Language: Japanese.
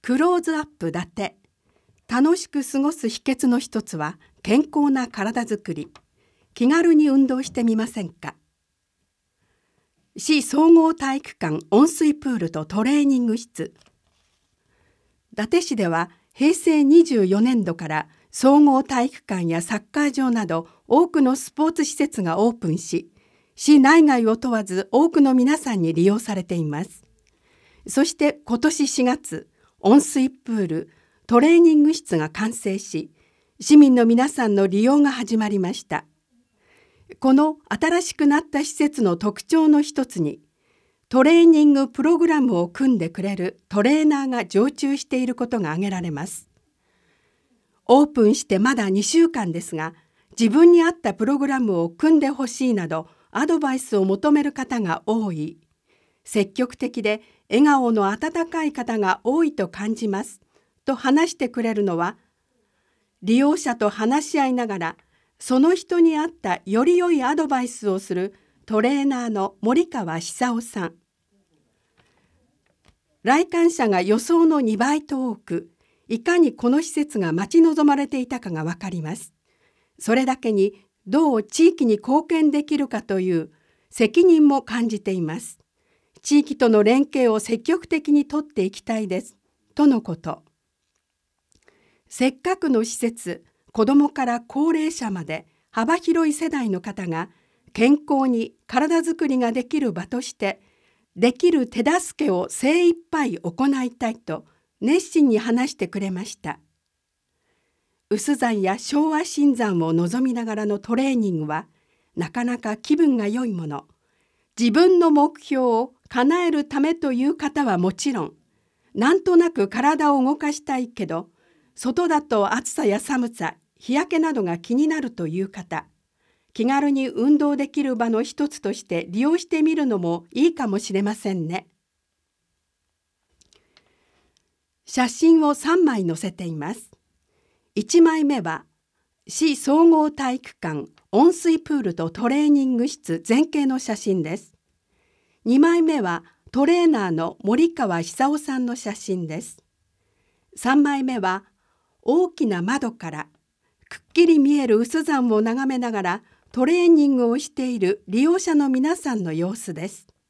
クローズアップだて。楽しく過ごす秘訣の一つは健康な体づくり。気軽に運動してみませんか。市総合体育館温水プールとトレーニング室。伊達市では平成24年度から総合体育館やサッカー場など多くのスポーツ施設がオープンし、市内外を問わず多くの皆さんに利用されています。そして今年4月、温水プール、トレーニング室が完成し、市民の皆さんの利用が始まりました。この新しくなった施設の特徴の一つに、トレーニングプログラムを組んでくれるトレーナーが常駐していることが挙げられます。オープンしてまだ2週間ですが、自分に合ったプログラムを組んでほしいなどアドバイスを求める方が多い。積極的で笑顔の温かい方が多いと感じますと話してくれるのは、利用者と話し合いながらその人に合ったより良いアドバイスをするトレーナーの森川久夫さん。来館者が予想の2倍と多く、いかにこの施設が待ち望まれていたかがわかります。それだけにどう地域に貢献できるかという責任も感じています。地域との連携を積極的にとっていきたいです。とのこと。せっかくの施設、子どもから高齢者まで幅広い世代の方が健康に体づくりができる場として、できる手助けを精一杯行いたいと熱心に話してくれました。薄山や昭和新山を望みながらのトレーニングはなかなか気分が良いもの。自分の目標を叶えるためという方はもちろん、なんとなく体を動かしたいけど、外だと暑さや寒さ、日焼けなどが気になるという方、気軽に運動できる場の一つとして利用してみるのもいいかもしれませんね。写真を3枚載せています。1枚目は市総合体育館温水プールとトレーニング室全景の写真です。2枚目はトレーナーの森川久夫さんの写真です。3枚目は大きな窓からくっきり見える薄山を眺めながらトレーニングをしている利用者の皆さんの様子です。